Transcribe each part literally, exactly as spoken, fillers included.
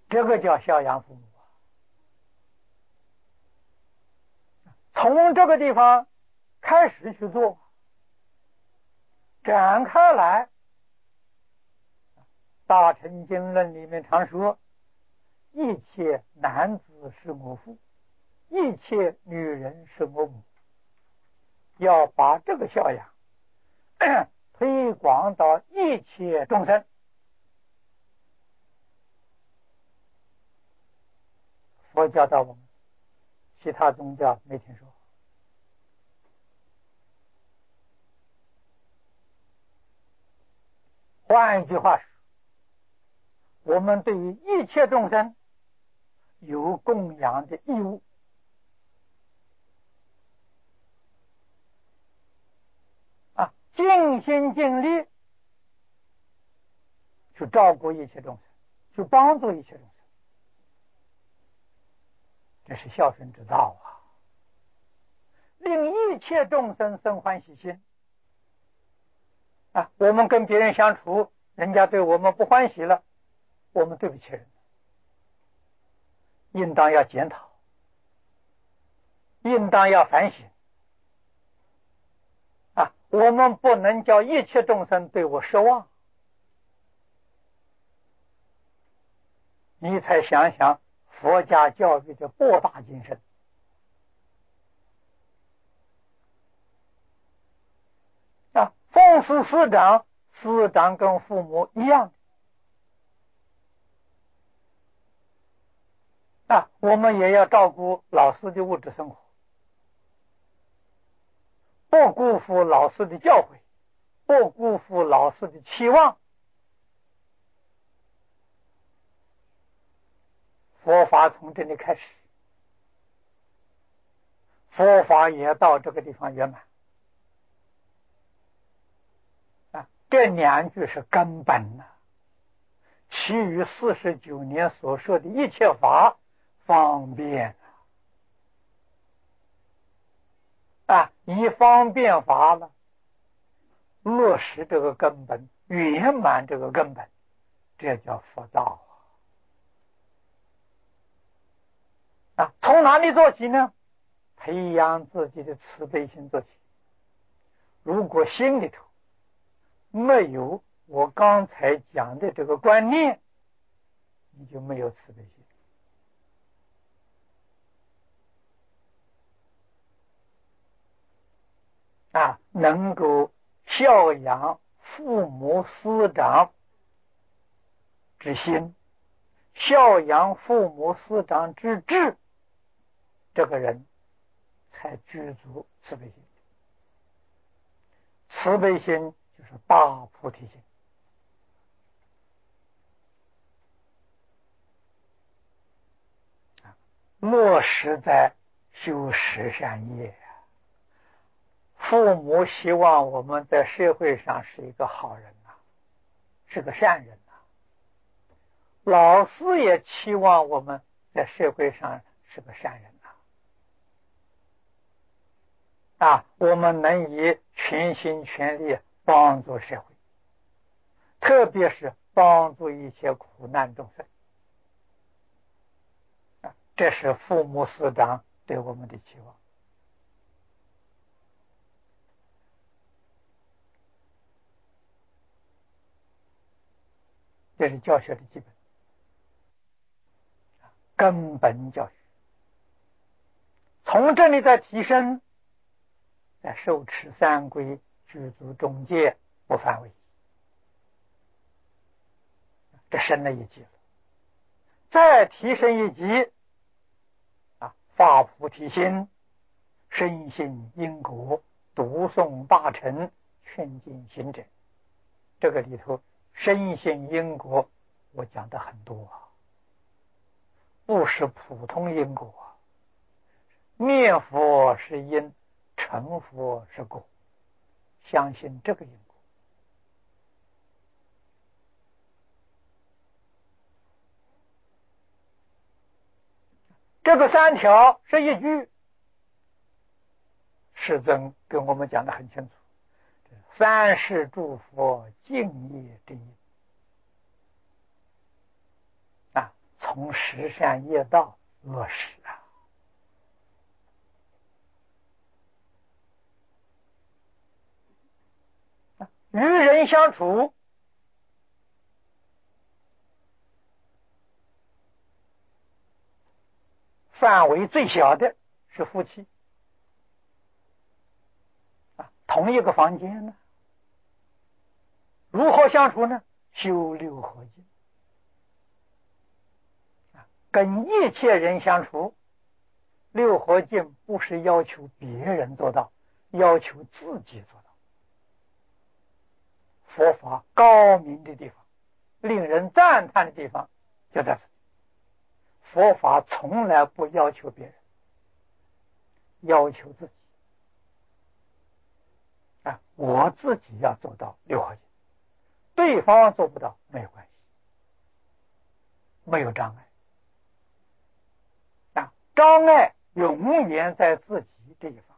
这个叫孝养父母。从这个地方开始去做，展开来，大乘经论里面常说，一切男子是我父，一切女人是我母，要把这个孝养推广到一切众生。佛教到我们，其他宗教没听说。换一句话说，我们对于一切众生有供养的义务。啊，尽心尽力去照顾一切众生，去帮助一切众生，这是孝顺之道啊！令一切众生生欢喜心。啊，我们跟别人相处，人家对我们不欢喜了，我们对不起人，应当要检讨，应当要反省。啊，我们不能叫一切众生对我失望。你才想想佛家教育的博大精深。啊，奉事师长，师长跟父母一样。啊，我们也要照顾老师的物质生活，不辜负老师的教诲，不辜负老师的期望。佛法从这里开始，佛法也到这个地方圆满。啊，这两句是根本呐、啊，其余四十九年所说的一切法方便啊，啊，以方便法了，落实这个根本，圆满这个根本，这叫佛道啊！啊，从哪里做起呢？培养自己的慈悲心做起。如果心里头没有我刚才讲的这个观念，你就没有慈悲心。啊，能够孝养父母师长之心，孝养父母师长之志，这个人才具足慈悲心。慈悲心就是大菩提心。落实在修十善业。父母希望我们在社会上是一个好人呐、啊，是个善人呐、啊。老师也期望我们在社会上是个善人呐、啊。啊，我们能以全心全力帮助社会，特别是帮助一些苦难众生。啊，这是父母师长对我们的期望。这是教学的基本根本教育。从这里再提升，在受持三规，具足中戒，不犯违，这升了一级了。再提升一级啊，发菩提心，深信因果，读诵大乘，劝进行者。这个里头深信因果我讲的很多啊，不是普通因果啊，念佛是因，成佛是果，相信这个因果。这个三条是一句，世尊跟我们讲得很清楚，三世诸佛敬业之因啊，从从十善业道落实啊。与人相处，范围最小的是夫妻啊，同一个房间呢，如何相处呢？修六合敬啊，跟一切人相处，六合敬不是要求别人做到，要求自己做到。佛法高明的地方，令人赞叹的地方就在这里。佛法从来不要求别人，要求自己啊，我自己要做到六合敬，对方做不到没有关系，没有障碍啊，障碍永远在自己这一方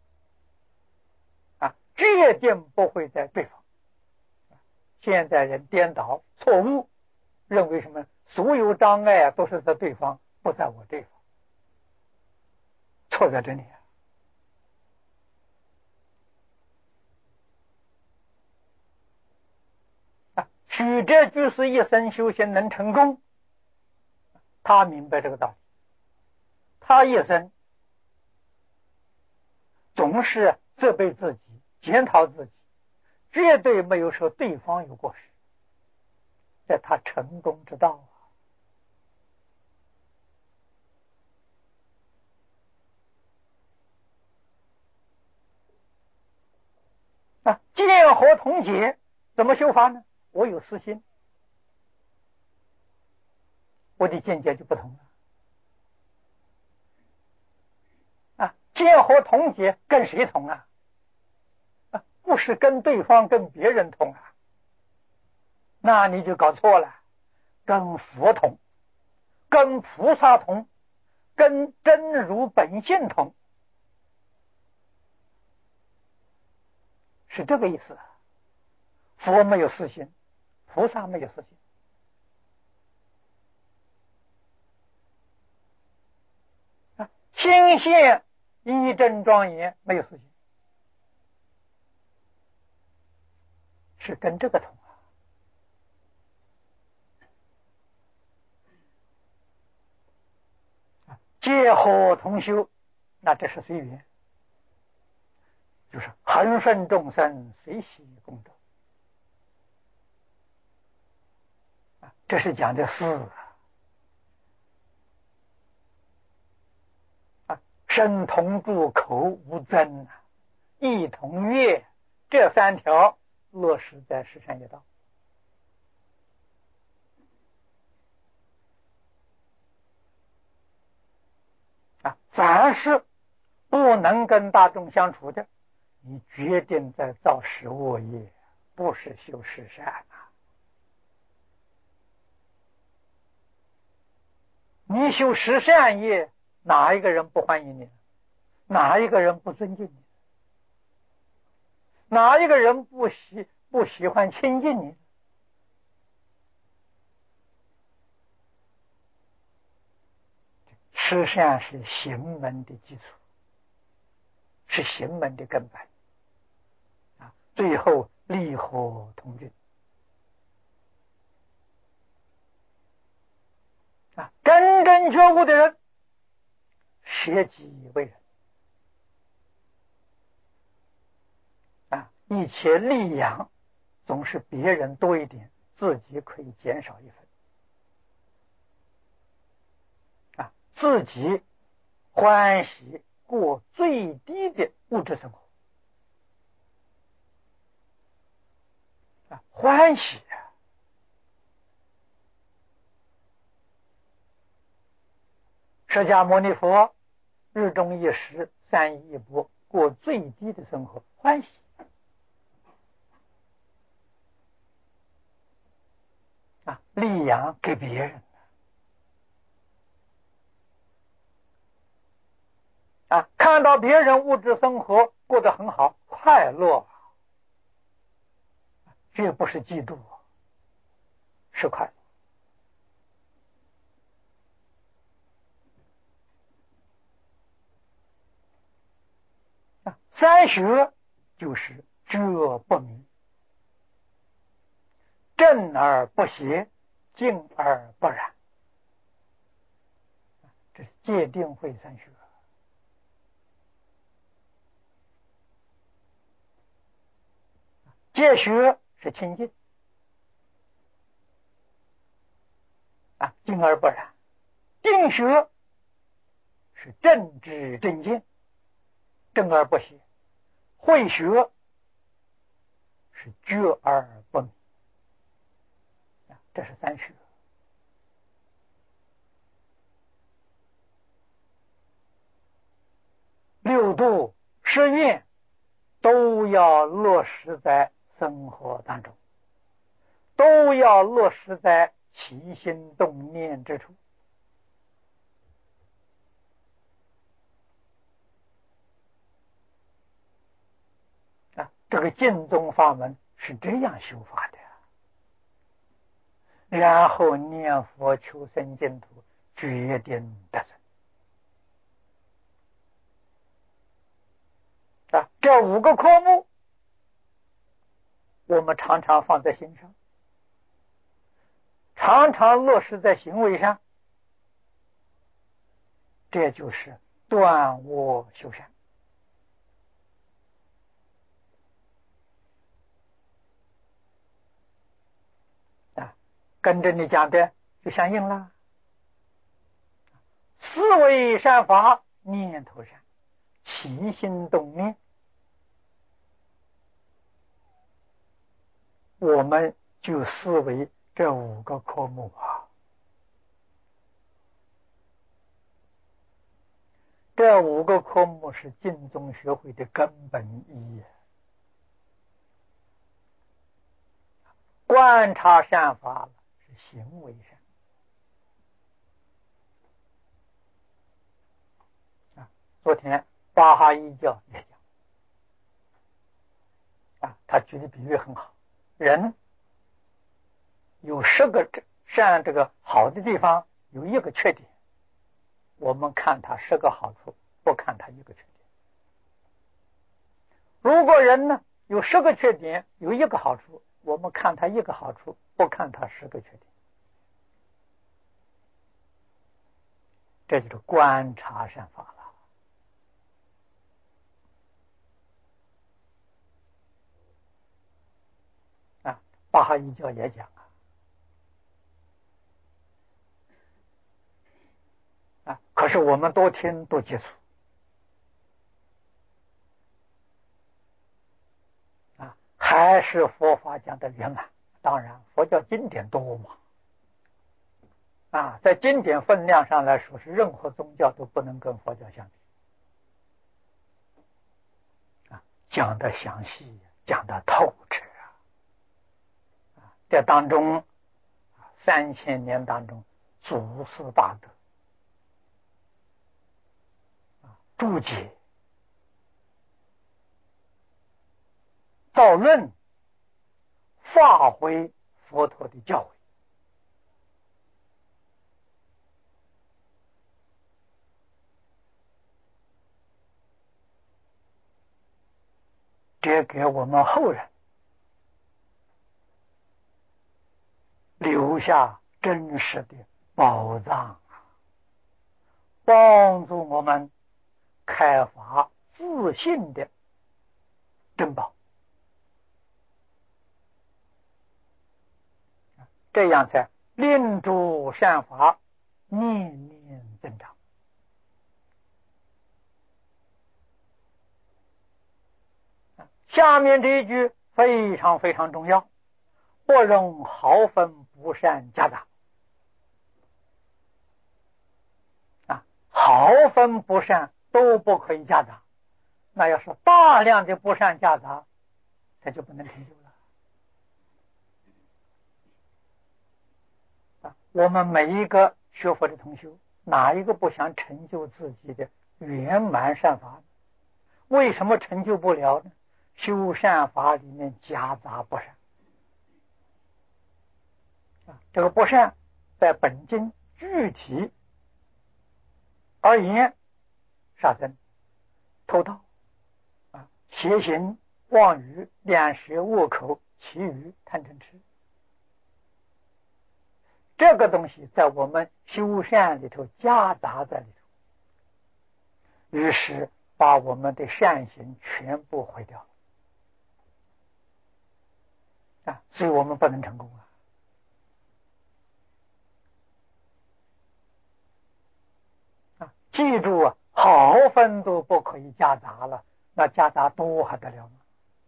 啊，决定不会在对方。现在人颠倒错误，认为什么？所有障碍啊都是在对方，不在我这方，错在这里啊！许这居士一生修行能成功，他明白这个道理，他一生总是责备自己，检讨自己，绝对没有说对方有过失，在他成功之道啊！啊，见和同解怎么修法呢？我有私心，我的见解就不同了啊！见和同解跟谁同啊？啊，不是跟对方跟别人同啊，那你就搞错了，跟佛同，跟菩萨同，跟真如本性同，是这个意思。佛没有私心，菩萨没有私心啊，心现一真庄严没有私心，是跟这个同啊。戒和同修，那这是随缘，就是恒顺众生，随喜功德啊，这是讲的事啊。身同住，口无争啊，意同悦，这三条落实在十善业道啊。凡是不能跟大众相处的，你决定在造十恶业，不是修十善啊。你修十善业，哪一个人不欢迎你？哪一个人不尊敬你？哪一个人不喜不喜欢亲近你？十善是行门的基础，是行门的根本啊。最后利和同均啊，真正觉悟的人，舍己为人啊，一切利养总是别人多一点，自己可以减少一份啊，自己欢喜过最低的物质生活啊，欢喜啊！释迦牟尼佛日中一食，三衣一钵，过最低的生活，欢喜啊，利养给别人啊，看到别人物质生活过得很好，快乐，这不是嫉妒，是快乐三学就是遮不迷，正而不邪，静而不染，这是戒定慧三学。戒学是清净啊，静而不染；定学是正知正见，正而不邪；慧学是觉而不迷啊，这是三学。六度十愿都要落实在生活当中，都要落实在起心动念之处啊！这个净宗法门是这样修法的，然后念佛求生净土，决定得生啊！这五个科目我们常常放在心上，常常落实在行为上，这就是断恶修善啊，跟着你讲的就相应了。思维善法，念头善，起心动念，我们就思维这五个科目啊。这五个科目是净宗学会的根本意义。观察善法是行为善啊。昨天巴哈伊教也讲啊，他举的比喻很好，人有十个善这个好的地方，有一个缺点，我们看他十个好处，不看他一个缺点。如果人呢有十个缺点，有一个好处，我们看他一个好处，不看他十个缺点。这就是观察善法了啊。巴哈伊教也讲啊，啊，可是我们多听多接触啊，还是佛法讲的圆满。当然，佛教经典多嘛，啊，在经典分量上来说，是任何宗教都不能跟佛教相比啊，讲的详细，讲的透彻啊，这当中三千年当中，祖师大德啊，注解、造论，发挥佛陀的教诲。这给我们后人留下真实的宝藏，帮助我们开发自信的珍宝，这样才令诸善法念念增长。下面这一句非常非常重要，不容毫分不善夹杂啊，毫分不善都不可以夹杂。那要是大量的不善夹杂，这就不能成就了啊。我们每一个学佛的同修，哪一个不想成就自己的圆满善法？为什么成就不了呢？修善法里面夹杂不善啊，这个不善在本经具体而言，杀生、偷盗啊、 邪行、妄语、两舌、恶口、其余贪嗔痴，这个东西在我们修善里头夹杂在里头，于是把我们的善行全部毁掉了啊！所以我们不能成功啊！啊，记住啊，毫分都不可以夹杂了，那夹杂多还得了吗？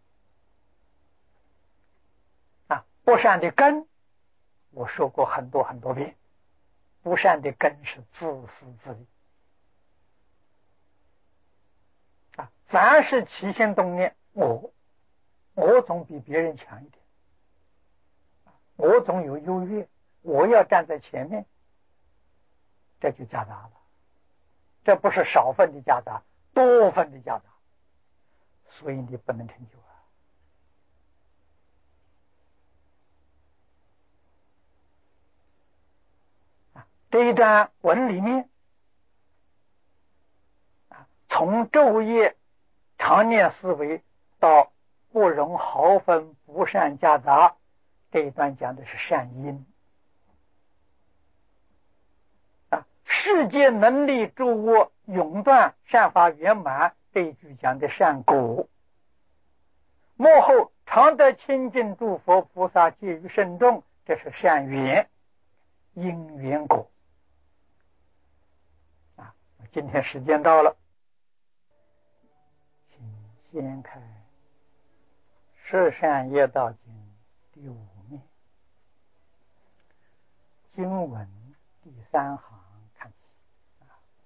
啊，不善的根，我说过很多很多遍，不善的根是自私自利啊！凡是起心动念，我我总比别人强一点，我总有优越，我要站在前面，这就夹杂了。这不是少分的夹杂，多分的夹杂，所以你不能成就啊！这一段文里面啊，从昼夜常念思维到不容毫分不善夹杂，这一段讲的是善因啊。世界能力诸我永断善法圆满，这一句讲的善果。幕后常得亲近诸佛菩萨皆于圣众，这是善缘因缘果啊。今天时间到了，请先开十善业道经第五面，经文第三行看起啊，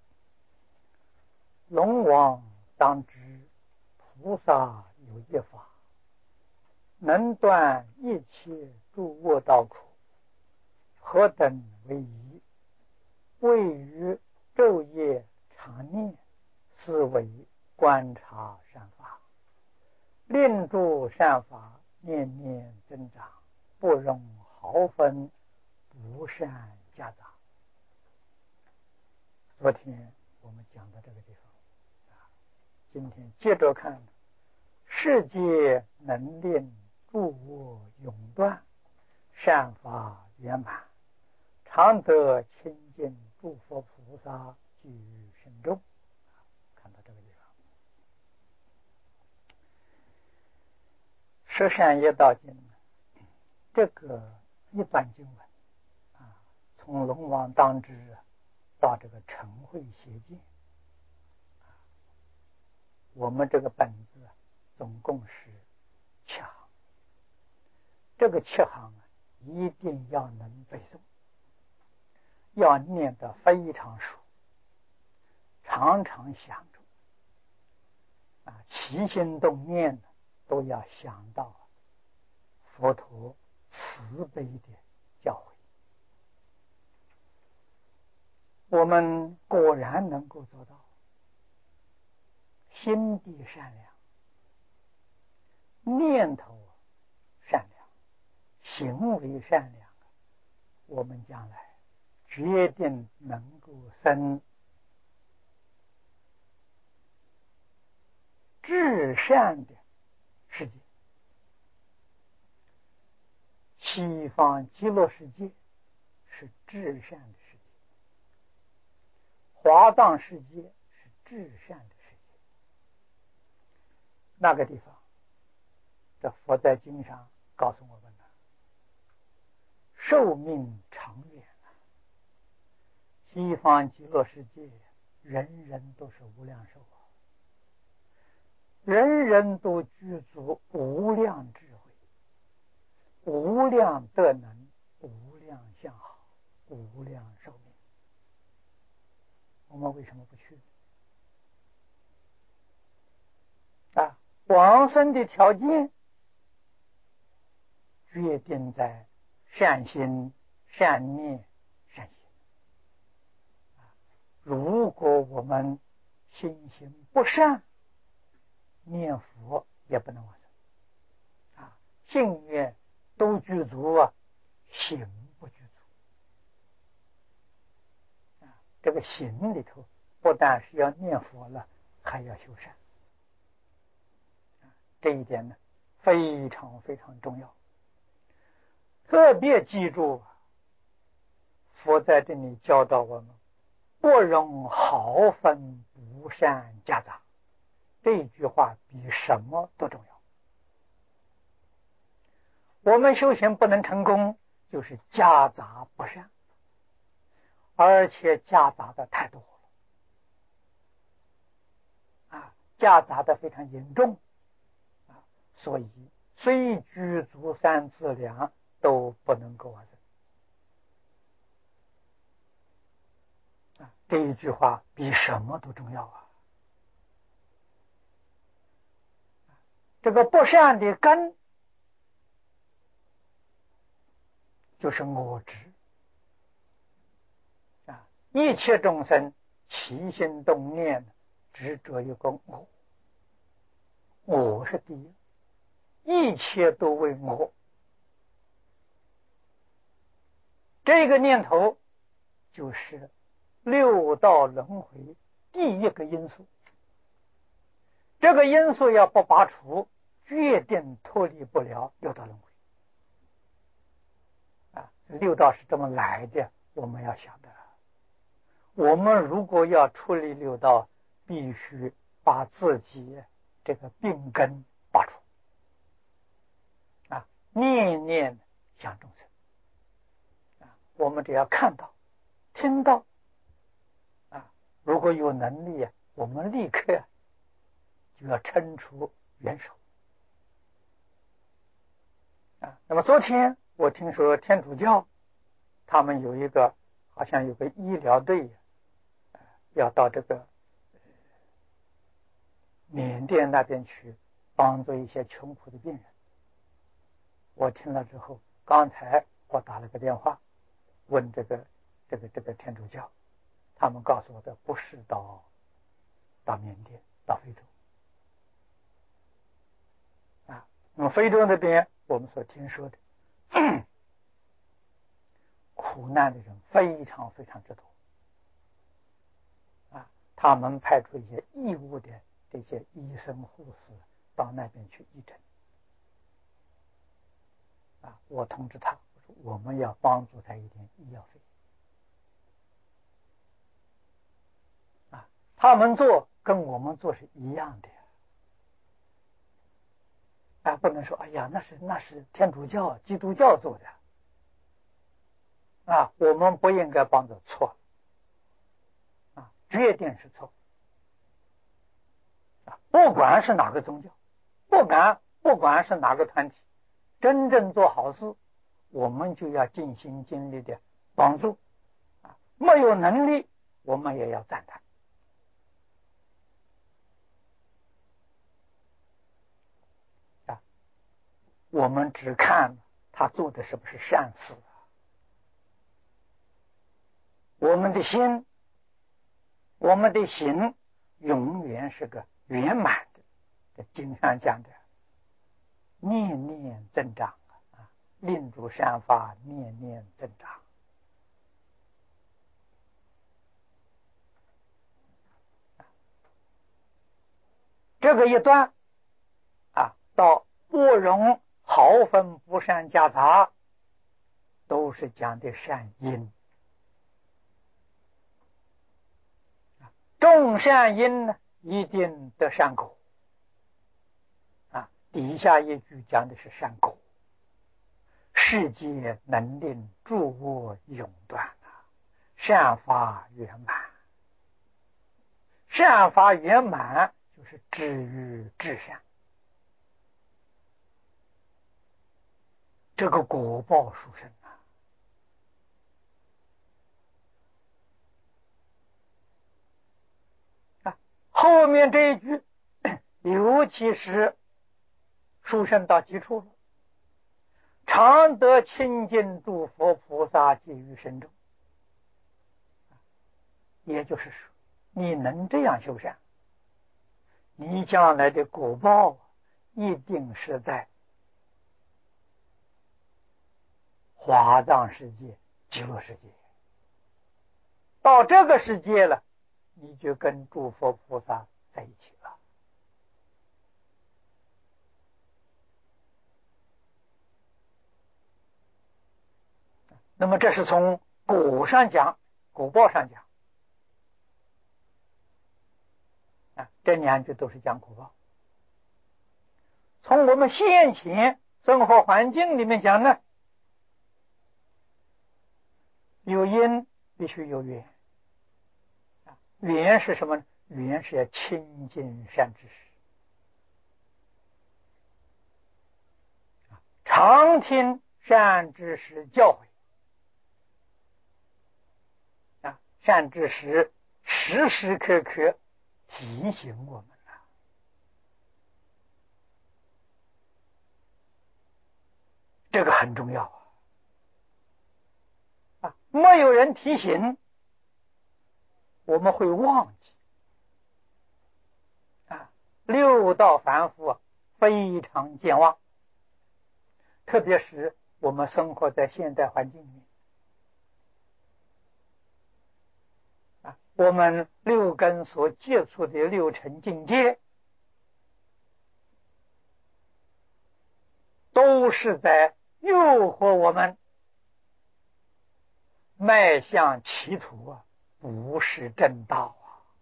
龙王当知菩萨有一法，能断一切诸恶道苦，何等为宜？谓于昼夜常念，思维观察善法，令诸善法念念增长，不容毫分不善夹杂。昨天我们讲到这个地方啊，今天接着看，世界能令诸恶永断，善法圆满，常得亲近诸佛菩萨居于圣众。看到这个地方，十善业道经这个一段经文啊，从龙王当知到这个晨慧邪见，我们这个本子总共是七行，这个七行一定要能背诵，要念得非常熟，常常想着啊，起心动念都要想到佛陀慈悲的教诲。我们果然能够做到心地善良，念头善良，行为善良，我们将来决定能够生至善的世界。西方极乐世界是至善的世界，华藏世界是至善的世界。那个地方，这佛在经上告诉我们了，寿命长远啊。西方极乐世界人人都是无量寿啊，人人都具足无量智慧，无量德能，无量相好，无量寿命。我们为什么不去啊？往生的条件决定在善心、善念、善行。如果我们心行不善，念佛也不能往生啊。信愿都具足啊，行不具足啊。这个行里头不但是要念佛了，还要修善啊。 这一点呢，非常非常重要。特别记住，佛在这里教导我们，不容好分不善夹杂。这句话比什么都重要。我们修行不能成功，就是夹杂不善，而且夹杂的太多了，啊，夹杂的非常严重，啊，所以虽具足三资粮都不能够完成。啊，这一句话比什么都重要啊！这个不善的根就是我执啊，一切众生起心动念执着一个我，我是第一，一切都为我，这个念头就是六道轮回第一个因素。这个因素要不拔除，决定脱离不了六道轮回。啊，六道是这么来的，我们要想的。我们如果要处理六道，必须把自己这个病根拔除。啊，念念想众生。啊，我们只要看到、听到，啊，如果有能力，我们立刻就要伸出援手。啊，那么昨天我听说天主教他们有一个好像有个医疗队，呃、要到这个、呃、缅甸那边去帮助一些穷苦的病人。我听了之后，刚才我打了个电话问这个这个这个天主教，他们告诉我的不是到到缅甸，到非洲。啊，那么非洲那边我们所听说的苦难的人非常非常之多，啊，他们派出一些义务的这些医生护士到那边去义诊。啊，我通知他，我说我们要帮助他一点医药费。啊，他们做跟我们做是一样的。啊，不能说哎呀，那是那是天主教、基督教做的。啊，我们不应该帮着，错了。啊，决定是错。啊，不管是哪个宗教，不管不管是哪个团体，真正做好事，我们就要尽心尽力的帮助。啊，没有能力，我们也要赞叹。啊，我们只看他做的是不是善事。我们的心，我们的心永远是个圆满的。这经上讲的，念念增长啊，令诸善法念念增长。这个一段啊，到不容好分不善夹杂，都是讲的善因。种善因呢，一定得善果。啊，底下一句讲的是善果，世界能令诸恶永断啊，善法圆满。善法圆满就是至于至善，这个果报殊胜啊。啊，后面这一句尤其是殊胜到极处了，常得亲近诸佛菩萨及于身中。也就是说，你能这样修善，你将来的果报一定是在华藏世界、极乐世界。到这个世界了，你就跟诸佛菩萨在一起了。 那么这是从果上讲，果报上讲啊，这两句都是讲果报。从我们现前生活环境里面讲呢，有因必须有缘。缘是什么呢？缘是要亲近善知识，常听善知识教诲啊，善知识时时刻刻提醒我们了，这个很重要啊！啊，没有人提醒，我们会忘记啊。六道凡夫啊，非常健忘，特别是我们生活在现代环境里面啊，我们六根所接触的六尘境界，都是在诱惑我们迈向歧途啊，不是正道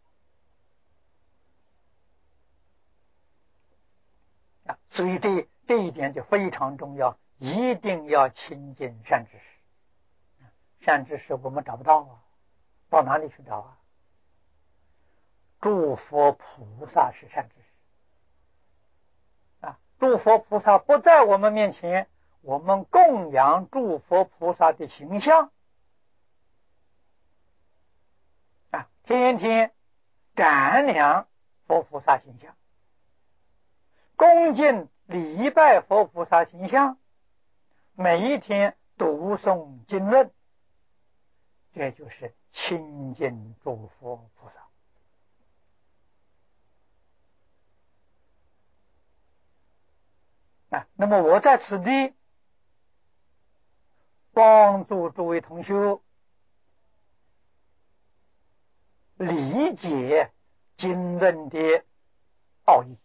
啊！啊，所以这这一点就非常重要，一定要亲近善知识。善知识我们找不到啊，到哪里去找啊？诸佛菩萨是善知识啊，诸佛菩萨不在我们面前，我们供养诸佛菩萨的形象啊，天天瞻仰佛菩萨形象，恭敬礼拜佛菩萨形象，每一天读诵经论，这就是亲近诸佛菩萨啊。那么我在此地帮助诸位同修理解经论的奥义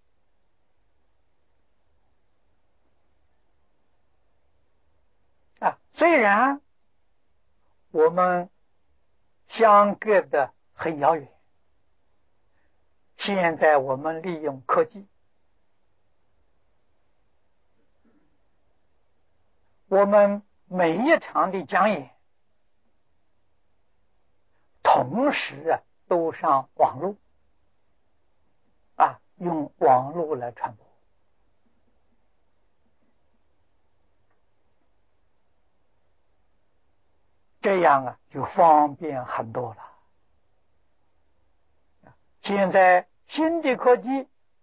啊，虽然我们相隔得很遥远，现在我们利用科技，我们每一场的讲演同时啊都上网络啊，用网络来传播，这样啊就方便很多了。现在新的科技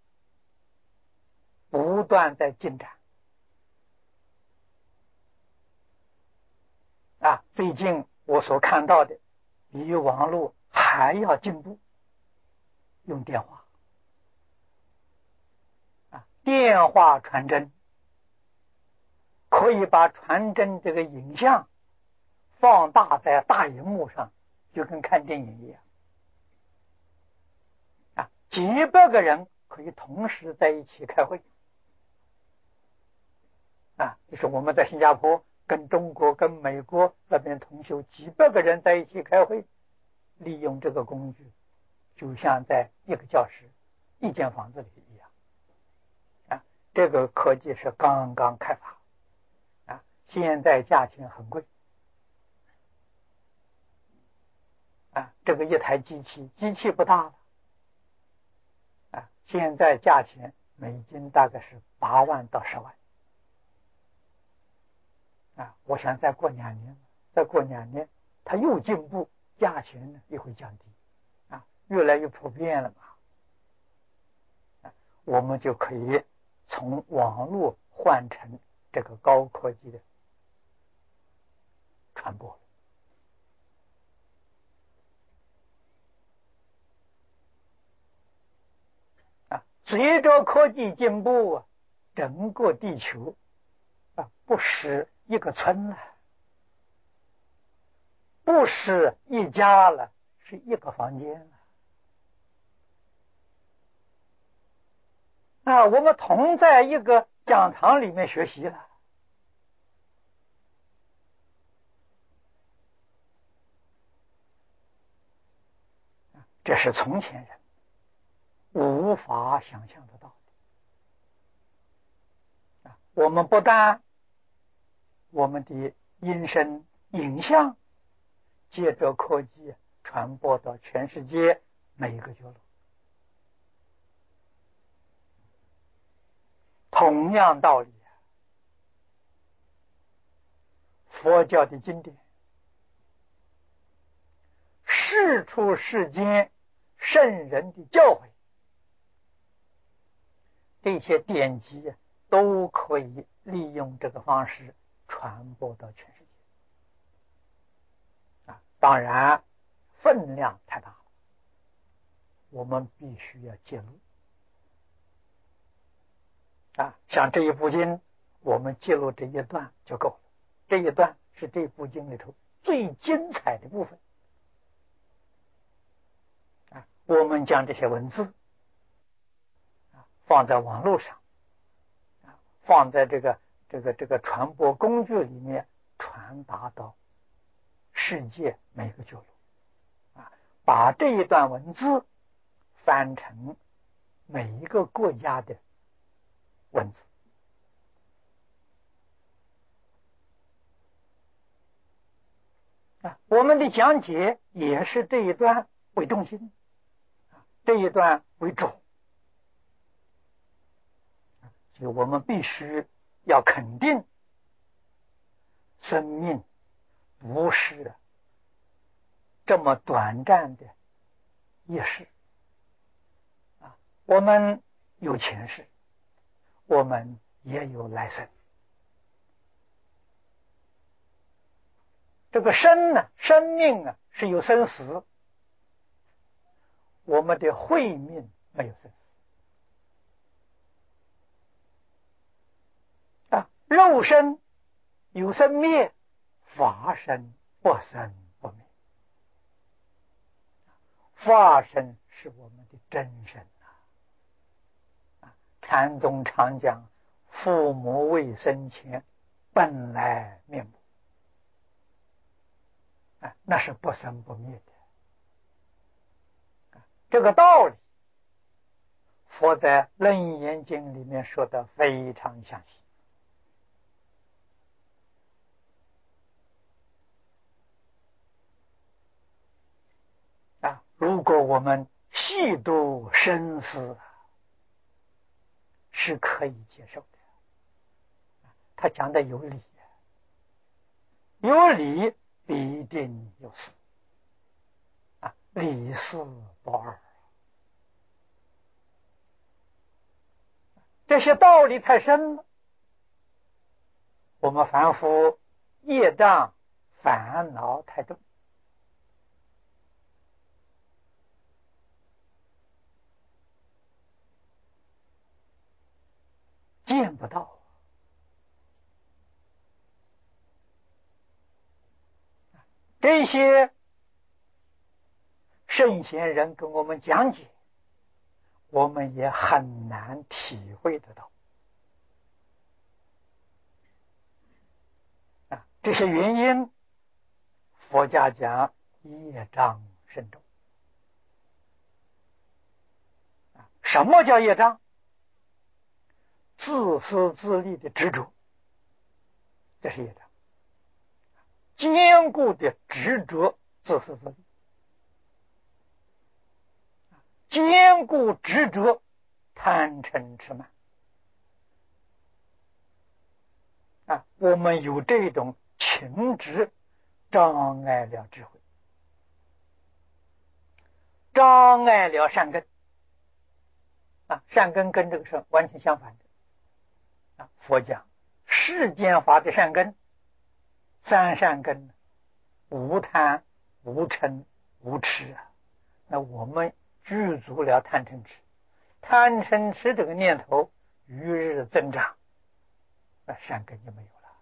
不断在进展啊，最近我所看到的比网络还要进步，用电话啊，电话传真可以把传真这个影像放大在大荧幕上，就跟看电影一样啊，几百个人可以同时在一起开会啊，就是我们在新加坡跟中国跟美国那边同修几百个人在一起开会，利用这个工具，就像在一个教室一间房子里一样啊，这个科技是刚刚开发啊，现在价钱很贵啊，这个一台机器机器不大了啊，现在价钱美金大概是八万到十万啊，我想再过两年，再过两年，它又进步，价钱呢也会降低，啊，越来越普遍了嘛，啊，我们就可以从网络换成这个高科技的传播啊。随着科技进步啊，整个地球啊不是一个村了，不是一家了，是一个房间了啊，我们同在一个讲堂里面学习了这是从前人无法想象得到的。我们不但我们的音声影像借着科技传播到全世界每一个角落，同样道理，佛教的经典世出世间圣人的教诲，这些典籍都可以利用这个方式传播到全世界。啊，当然分量太大了，我们必须要揭露。啊，像这一部经，我们记录这一段就够了。这一段是这部经里头最精彩的部分。啊，我们将这些文字啊放在网络上，啊，放在这个这个这个传播工具里面，传达到世界每个角落。啊，把这一段文字翻成每一个国家的文字。啊，我们的讲解也是这一段为中心，这一段为主，所以我们必须要肯定生命不是这么短暂的一世。啊，我们有前世，我们也有来生。这个生呢，生命啊是有生死，我们的慧命没有生死。啊，肉身有生灭，法身不生不灭。法身是我们的真身啊！禅宗常讲，父母未生前本来面目。啊，那是不生不灭的。这个道理，佛在《楞严经》里面说的非常详细。啊，如果我们细读深思，是可以接受的。他讲的有理，有理必定有事。啊，理事不二。这些道理太深了，我们凡夫业障烦恼太重，见不到。这些圣贤人跟我们讲解，我们也很难体会得到。啊，这些原因，佛家讲业障深重。啊，什么叫业障？自私自利的执着，这是业障。坚固的执着自私自利，坚固执着贪嗔痴慢。啊，我们有这种情执，障碍了智慧，障碍了善根。啊，善根跟这个是完全相反的。啊，佛讲世间法的善根，三善根，无贪无嗔无痴啊。那我们具足了贪嗔痴，贪嗔痴这个念头与日增长，那善根就没有了。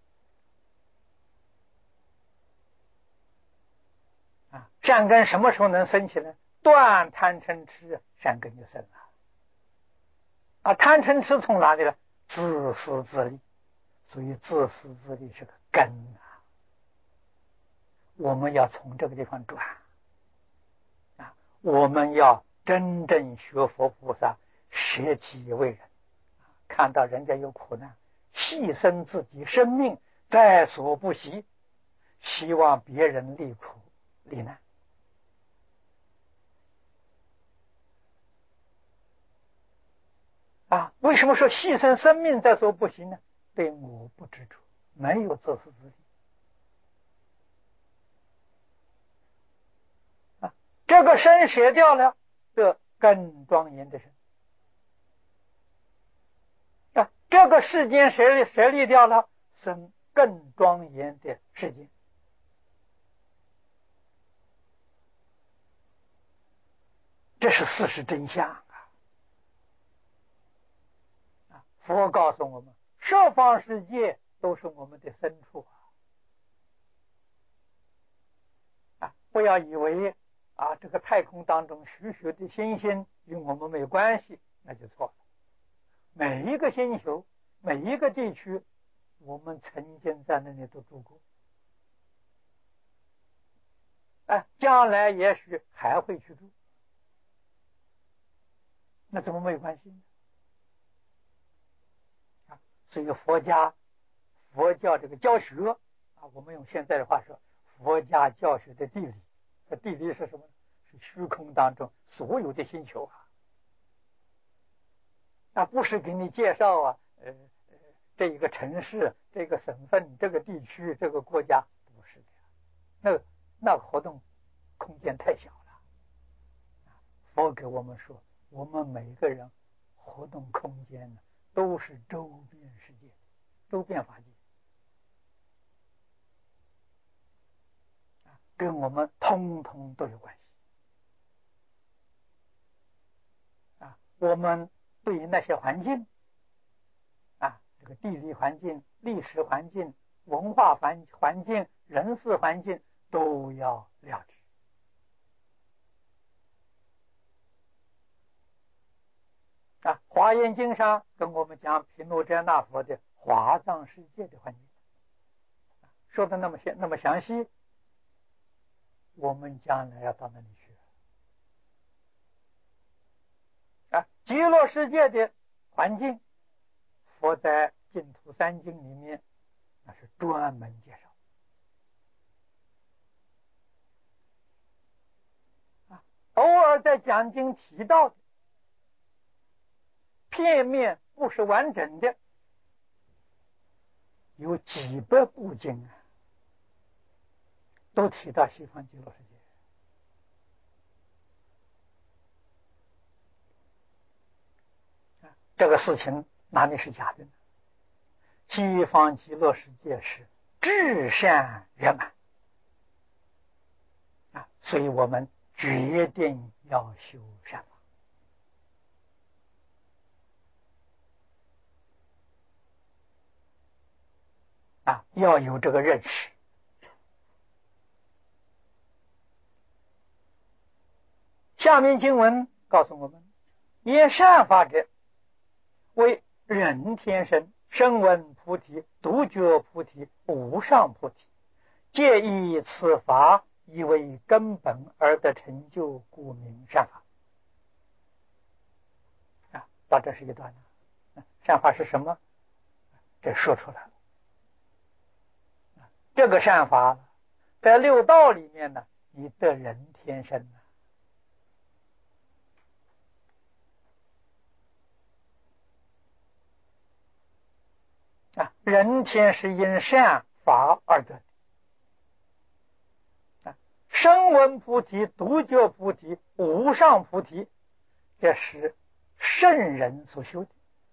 啊，善根什么时候能生起来？断贪嗔痴，善根就生了。啊，贪嗔痴从哪里来？自私自利。所以自私自利是个根啊，我们要从这个地方转。啊， 我们要真正学佛菩萨，舍己为人，看到人家有苦难，牺牲自己生命，在所不惜，希望别人离苦离难。啊，为什么说牺牲生命在所不惜呢？对我不执着，没有自私自利。啊，这个身舍掉了，这更庄严的身。啊，这个世间舍舍离掉了，生更庄严的世界。这是事实真相啊！啊，佛告诉我们，十方世界都是我们的深处啊！啊，不要以为啊，这个太空当中许许的星星与我们没关系，那就错了。每一个星球，每一个地区，我们曾经在那里都住过，哎，将来也许还会去住，那怎么没有关系呢？啊，所以佛家佛教这个教学啊，我们用现在的话说，佛家教学的地理，这地理是什么？是虚空当中所有的星球啊，啊，不是给你介绍啊，呃，这一个城市、这个省份、这个地区、这个国家，不是的，那那活动空间太小了。佛给我们说，我们每个人活动空间呢，都是周边世界、周边法界，跟我们通通都有关系。啊，我们对于那些环境，啊，这个地理环境、历史环境、文化环环境、人事环境都要了解。啊，《华严经》上跟我们讲毗卢遮那佛的华藏世界的环境，说的那么详那么详细，我们将来要到那里去。啊，极乐世界的环境，佛在净土三经里面那是专门介绍。啊，偶尔在讲经提到的，片面不是完整的，有几百部经啊，都提到西方极乐世界。这个事情哪里是假的呢？西方极乐世界是至善圆满啊，所以我们决定要修善法啊，要有这个认识。下面经文告诉我们，言善法者，为人天身、声闻菩提、独觉菩提、无上菩提，皆以此法以为根本而得成就，故名善法。啊，到这是一段了。善法是什么？这说出来了。这个善法在六道里面呢，你得人天身呢。啊，人天是因善法而得的。啊，声闻菩提、独觉菩提、无上菩提，这是圣人所修的。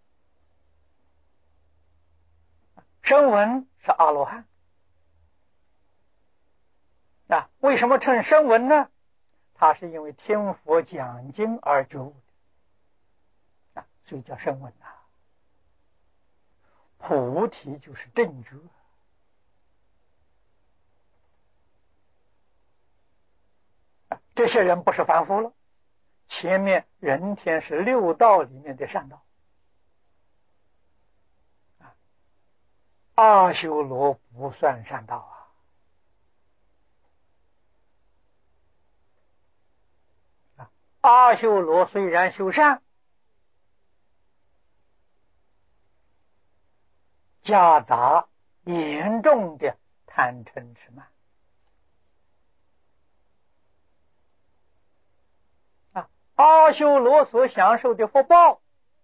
声闻是阿罗汉。啊，为什么称声闻呢？他是因为听佛讲经而觉悟的，啊，所以叫声闻啊。菩提就是正觉。这些人不是凡夫了，前面人天是六道里面的善道，阿修罗不算善道啊。啊， 阿修罗虽然修善，夹杂严重的贪嗔痴慢啊，阿修罗所享受的福报，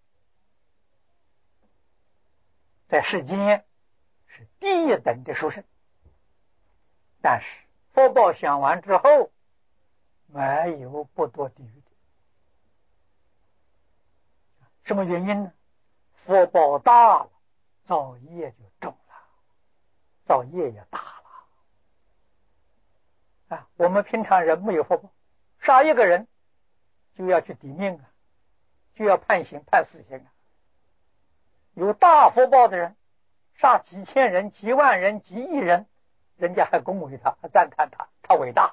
在世间是第一等的殊胜，但是福报享完之后，没有不堕地狱的。什么原因呢？福报大了，造业就重了，造业也大了啊！我们平常人没有福报，杀一个人就要去抵命啊，就要判刑判死刑啊。有大福报的人，杀几千人、几万人、几亿人，人家还恭维他，还赞叹他，他伟大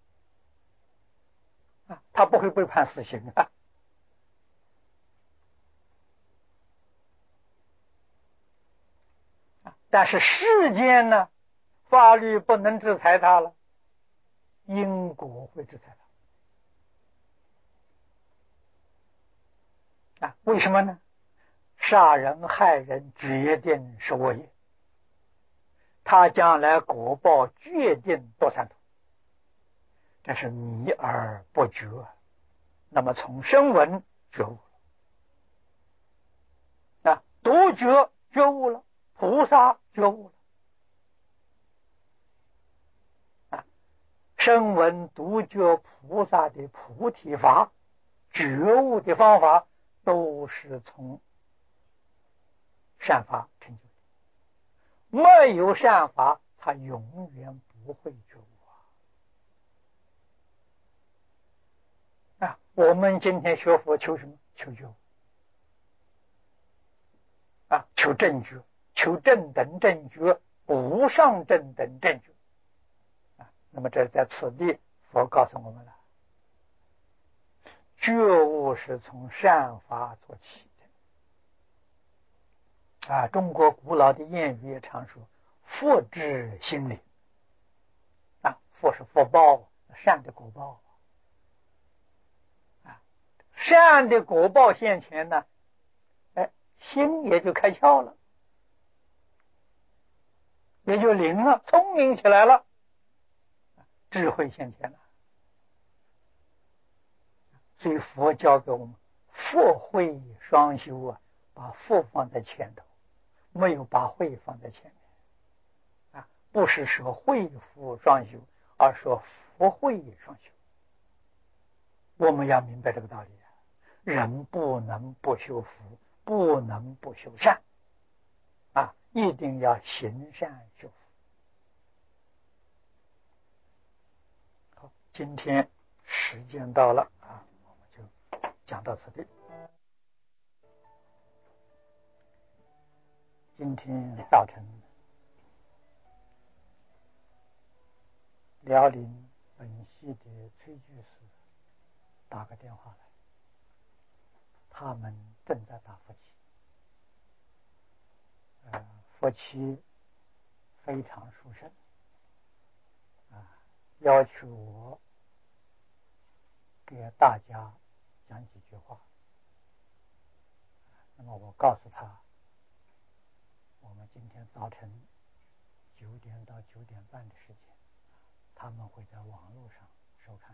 啊，他不会被判死刑啊。但是世间呢，法律不能制裁他了，因果会制裁他啊？为什么呢？杀人害人决定是恶业，他将来果报决定堕三途，这是迷而不觉。那么从声闻觉悟了啊，独觉觉悟了，菩萨觉悟了啊，声闻独觉菩萨的菩提法，觉悟的方法都是从善法成就的，没有善法，他永远不会觉悟啊！啊，我们今天学佛求什么？求觉悟啊，求正觉，求正等正觉，无上正等正觉啊。那么这在此地，佛告诉我们了，觉悟是从善法做起的啊。中国古老的谚语也常说，福至心灵啊，福是福报，善的果报啊，善的果报现前呢，哎，心也就开窍了，也就灵了，聪明起来了，智慧现前了。所以佛教给我们福慧双修啊，把福放在前头，没有把慧放在前面啊，不是说慧福双修，而说福慧双修。我们要明白这个道理啊，人不能不修福，不能不修善啊，一定要行善修福。好，今天时间到了啊，我们就讲到此地。今天早晨，辽宁本溪的崔居士打个电话来，他们正在打佛七，呃，佛七非常殊胜啊，要求我给大家讲几句话。那么我告诉他，我们今天早晨九点到九点半的时间，他们会在网络上收看。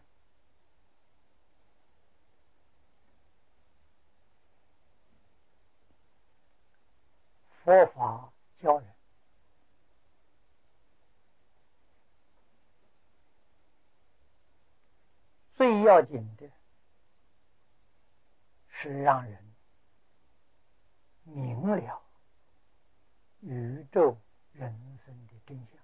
佛法教人，最要紧的是让人明了宇宙人生的真相。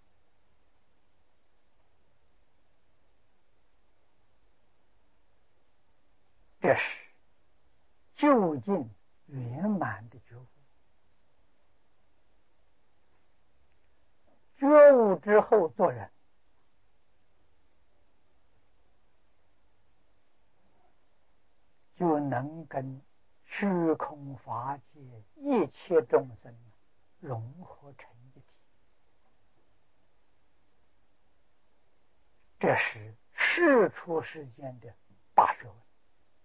这是究竟圆满的觉悟。觉悟之后做人，就能跟虚空法界一切众生融合成一体。这是世出世间的大学问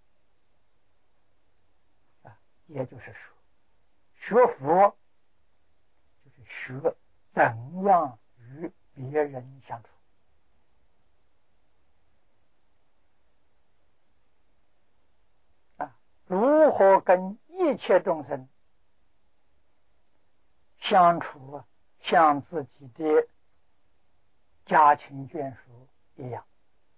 也就是说，学佛就是学怎样与别人相处啊，如何跟一切众生相处啊，像自己的家亲眷属一样。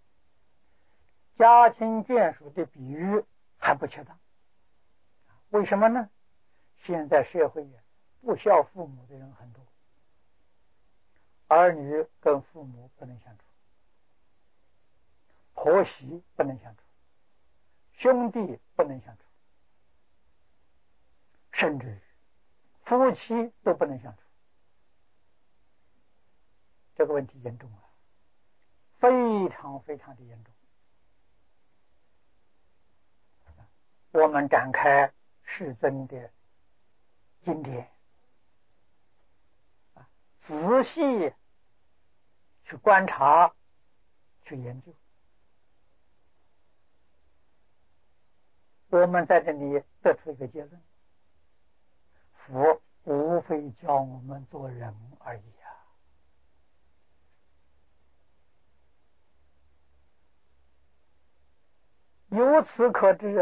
家亲眷属的比喻还不恰当，为什么呢？现在社会不孝父母的人很多，儿女跟父母不能相处，婆媳不能相处，兄弟不能相处，甚至于夫妻都不能相处。这个问题严重啊，非常非常的严重。我们展开世尊的经典，仔细去观察、去研究，我们在这里得出一个结论：佛无非教我们做人而已啊。由此可知